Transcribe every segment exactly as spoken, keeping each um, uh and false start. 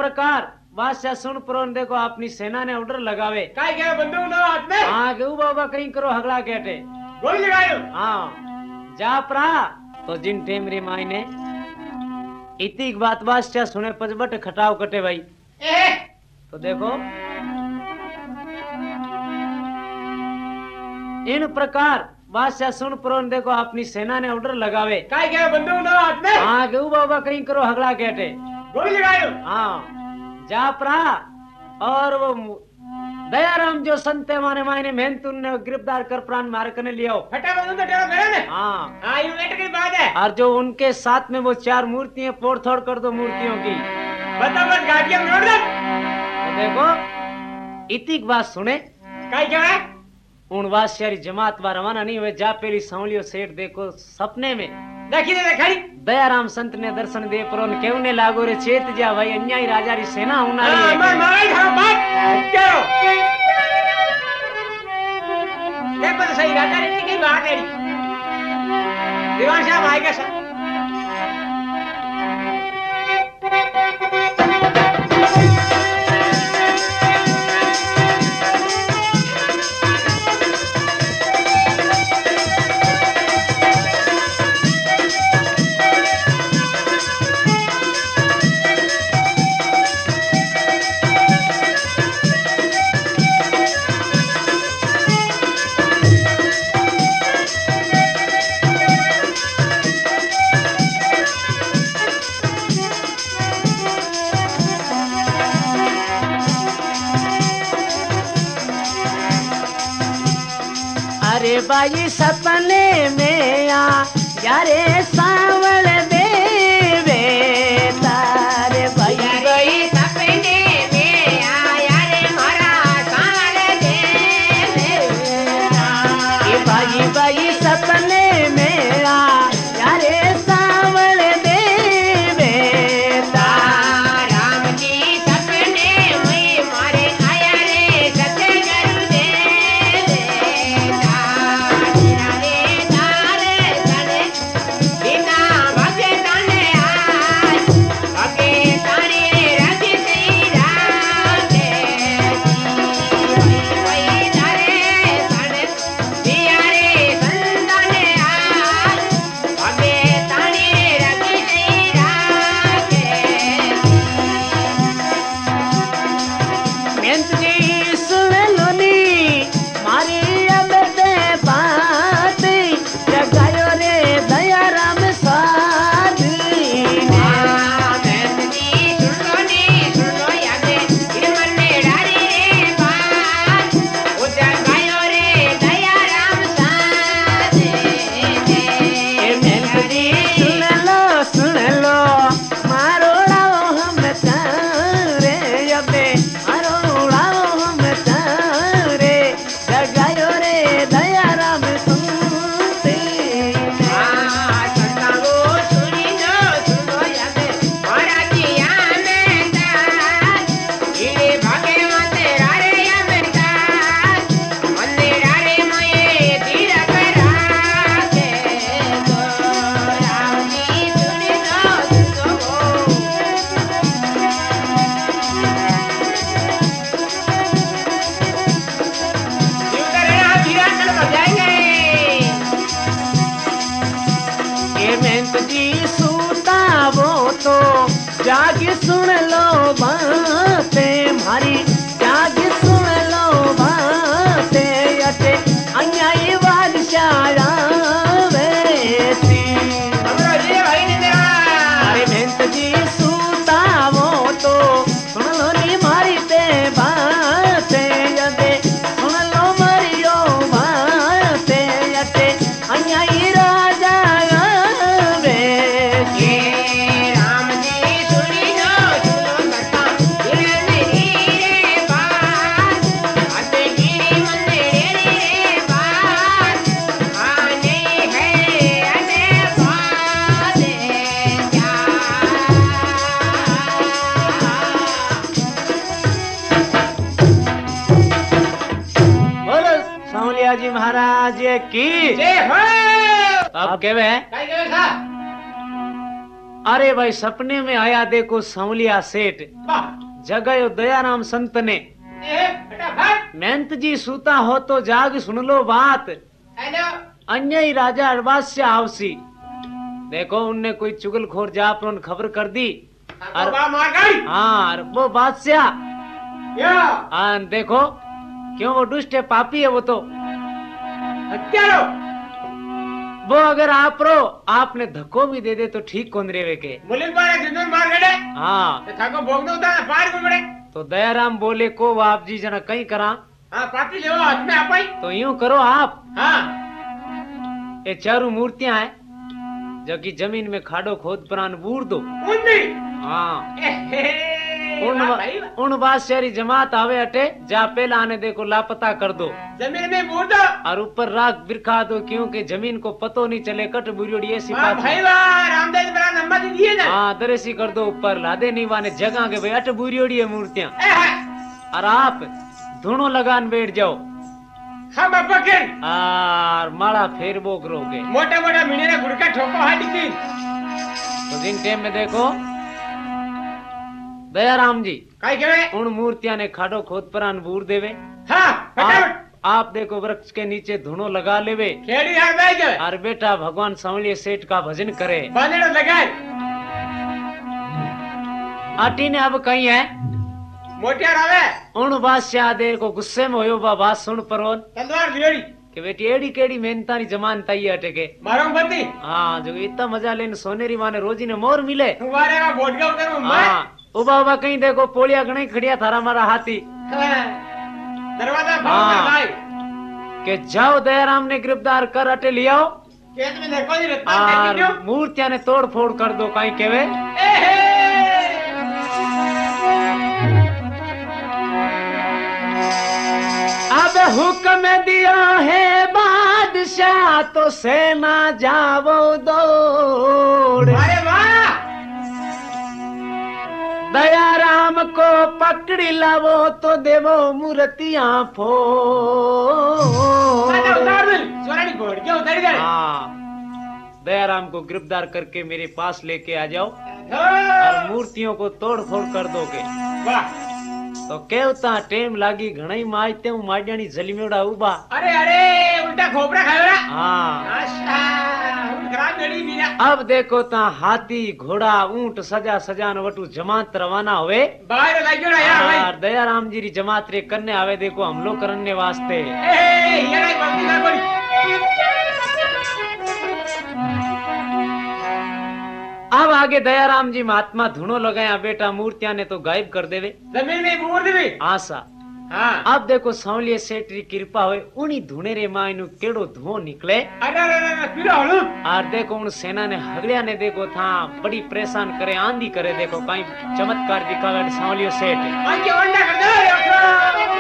प्रकार बादशाह सुन पुरोन देखो अपनी सेना ने ऑर्डर लगावे काय क्या बंदूक लो हाथ में हाँ के बाबा कहीं करो हगड़ा केटे गोली लगायो हाँ जा प्रा तो जिन टेमरी माई ने इतनी बात बादशाह सुने पचबट खटाव कटे भाई ए तो देखो इन प्रकार बादशाह सुन पुरोन देखो अपनी सेना ने ऑर्डर लगावे काय क्या बंदूक लो हाथ में हाँ के बाबा कहीं करो हगड़ा केटे गोली लगायो हाँ जा प्रा और वो दयाराम जो संत है माने मायने मेहनत ने गिरफ्तार कर प्राण मार करने लिया फटा बंदूक तो टेढ़ा मेरा ने हाँ हाँ ये बेट की बात है और जो उनके साथ में वो चार मूर्तियां फोड़ थोड़ कर दो मूर्तियों की बता बस गाड़ियां मोड़ दे तो देखो इतनी बात सुने काय क्या है उन वासियारी जमात बार रवाना नहीं हुए जा पेली सांवलियो सेठ देखो सपने में देखी दे खड़ी दयाराम संत ने दर्शन दे पर उन केवने लागो रे चेत जा भाई अन्यायी राजा री सेना उनारी हां मैं मारे था बात करो देखो तो सही राजा रीति की बात है दीवान साहब आएगा सर बाई सपने में आ यारे सावल देवे तारे भाई बाई सपने में आ यारे मारा सावल देवे ये बाई बाई सपने में आ यारे सावल देवे राम जी सपने में मारे आया रे सत्य गुरु देवे जागी सुन लो बातें मारी जागी सुन लो बातें अटे अन्यायी बादशाह वैसी अरे मेहनत जी सूता वो तो सुन लो नी मारी ते बातें अटे सुन लो मरियो बातें अटे अन्यायी राजा वैसी जी महाराज की जय हो। अब केवे काय केवे था अरे भाई सपने में आया देखो सांवलिया सेठ, वाह जगायो दयाराम संत ने। ए फटाफट मेहनत जी सूता हो तो जाग सुन लो बात, हेलो अन्य ही राजा अरबास्य आवसी। देखो उनने कोई चुगलखोर जापरों ने खबर कर दी। और बा मार गई हाँ और वो बादशाह या हाँ देखो क्यों वो दुष्ट है, पापी है वो तो। हत्यारो वो अगर आप रो आपने धक्को भी दे दे तो ठीक कौन रेवे के। मुलिन पारे जिंदन मार गए हाँ ते थाको भोग दो ता पार को बड़े तो दयाराम बोले को आप जी जना कहीं करा हां पाती लेवा हाथ में आपाई तो यूं करो आप, हां ये चारों मूर्तियां हैं जो कि जमीन में खाडो खोद प्राण बूर दो। उन्नी हाँ ए उन भाई उन बादशाही जमात आवे अटे जा पहला आने देखो लापता कर दो जमीन में बूर दो और ऊपर राख बिरखा दो, क्योंकि जमीन को पतो नहीं चले कट बुरियोड़ी ऐसी वाह बात भाई है। वाह रामदेव बड़ा नंबर दी दिए ना हाँ दरेसी कर दो ऊपर लादे नहीं वाने जगह के भाई अट बुरियोड़ी है मूर्तियां। ए हाय और आप धुनो लगान बैठ जाओ हम अपकन और माला फेर बो करोगे। मोटा मोटा मिनेरा गुड़का ठोको हाडी की तो जिन टाइम में देखो दयाराम जी काई केवे उन मूर्तियां ने खाडो खोद प्राण बूर देवे। हां फटाफट आप, आप देखो वृक्ष के नीचे धुनो लगा लेवे खेड़ी हार बैठ गए और बेटा भगवान सांवलिया सेठ का भजन करे। बांधड़ लगाए आटी ने अब कही है मोटियार आवे उन बादशाह दे को गुस्से में होयो बा बात सुन परोन तलवार गिरड़ी कि बेटी एड़ी केड़ी मेहनता नी जमान ताई अटके। मारो बत्ती हाँ जो इतना मजा लेने सोनेरी माने रोजी ने मोर मिले। तुम्हारे वहां बोट गया उधर मैं हाँ उबा उबा कहीं देखो पोलिया गणी खड़िया थारा मारा हाथी दरवाजा हाँ। खोल भाई के जाओ दयाराम ने गिरफ्तार कर अटे लियाओ खेत में देखो जी रत्ता और देखियो मूर्तियां ने तोड़ फोड़ कर दो कहीं केवे। ए हे अब हुक्म दिया है बादशाह तो सेना जावो दौड़। अरे वाह दयाराम को पकड़ी लावो तो देवो मूर्तियां फोड़। मैंने उतार दी सोनाली बोट के उतार दे हाँ दयाराम को गिरफ्तार करके मेरे पास लेके आ जाओ हाँ। और मूर्तियों को तोड़ फोड़ कर दोगे। वाह तो केवता टेम लागी घणाई मायते हूँ माडियानी जलीमेड़ा उबा। अरे अरे उल्टा खोपड़ा खायो ना हाँ अच्छा उल्ट खराब गड़ी मीरा अब देखो ता हाथी घोड़ा ऊंट सजा सजान वटू जमात रवाना हुए बाहर लागियो ना यार भाई और दयाराम जी री जमात रे करने आवे देखो हमलो करने वास्ते। ए ये रे बंदी ना पड़ी अब आगे दयाराम जी महात्मा धुनो लगाया बेटा मूर्तियां ने तो गायब कर देवे जमीन में बूर दी आशा। हां अब देखो सांवलिया सेठ री कृपा होए उनी धुने रे मायनु केड़ो धुओं निकले। अरे अरे अरे पीड़ा हलू और देखो उन सेना ने हगलिया ने देखो था बड़ी परेशान करे आंधी करे देखो कहीं चमत्कार दिखावे सांवलिया सेठ। आके अंडा कर दे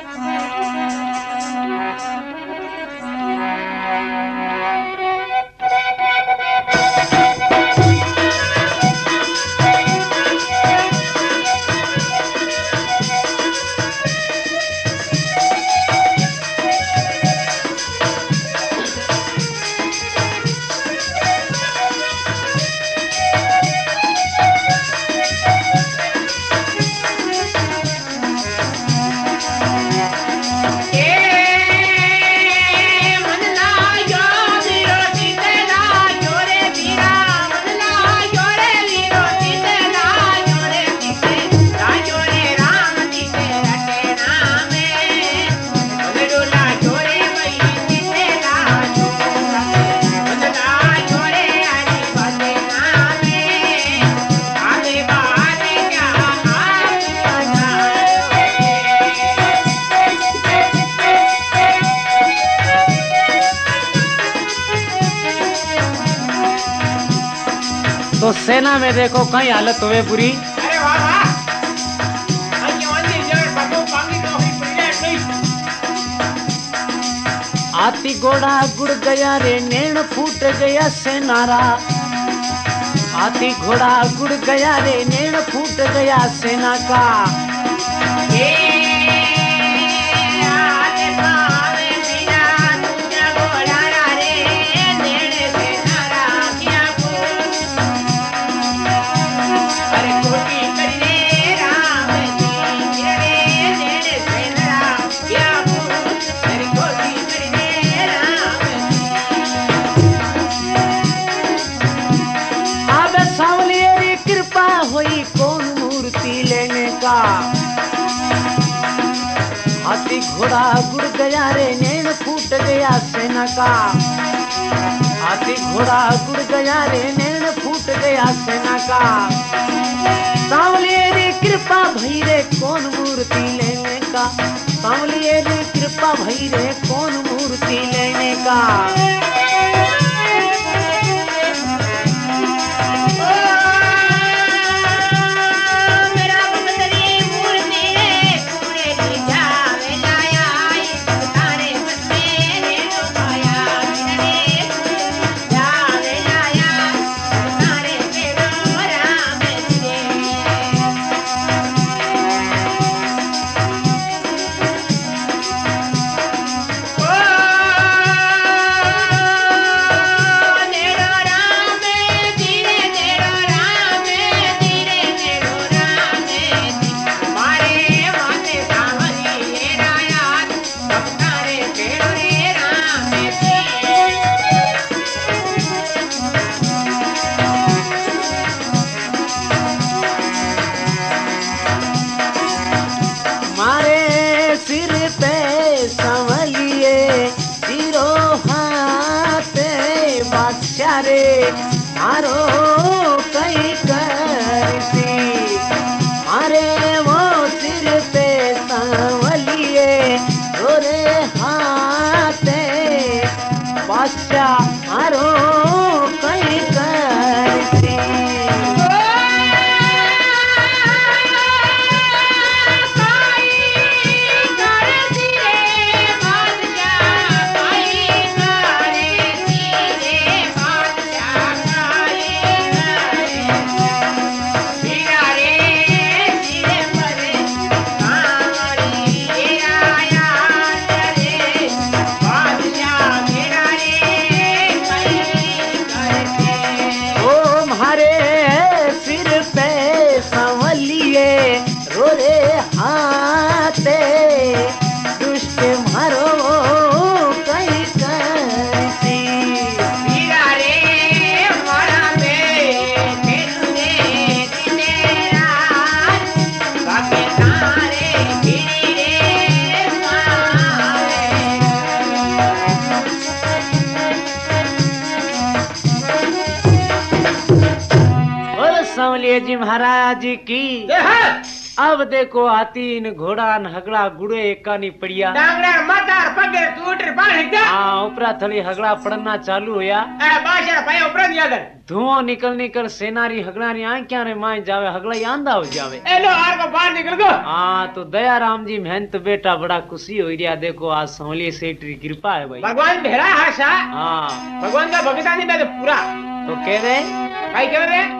तो सेना में देखो कहीं हालत हुए बुरी। अरे वाह वाह आके वाली जड़ बाबू पानी तो ही पड़ी नहीं हाथी घोड़ा गुड़ गया रे नैन फूट गया सेनारा। हाथी घोड़ा गुड़ गया रे नैन फूट गया सेना का। ए आते पावे मीरा तुझा घोड़ा रे नेड़े से नारा किया का हाथी घोड़ा गुड़ गया रे नैन फूट गया सेना का हाथी घोड़ा गुड़ गया रे नैन फूट गया सेना का सांवलिए रे कृपा भई रे कौन मूर्ति लेने का सांवलिए रे कृपा भई रे कौन मूर्ति लेने का रे मारो कई करती मारे वो सिर पे सांवलिए रोरे हाथे बादशाह मारो कई करती सांवलिए जी महाराज की अब देखो हाथी घोड़ा हगड़ा गुड़े एकानी पड़िया डांगड़ा मातार पगे टूटर पानी दा हां ऊपरा थली हगड़ा पड़ना चालू होया ए बाशा पाया ऊपर नहीं आगर धुआं निकल निकल सेनारी हगड़ा री आंखियां रे माय जावे हगड़ा आंधा हो जावे ए लो आर को बाहर निकल गो हां तो दयाराम जी मेहनत बेटा बड़ा खुशी हो रिया देखो आज सांवलिए सेठ री कृपा है भाई भगवान भेड़ा है सा हां भगवान का भगतानी में तो पूरा तो कह रहे भाई कह रहे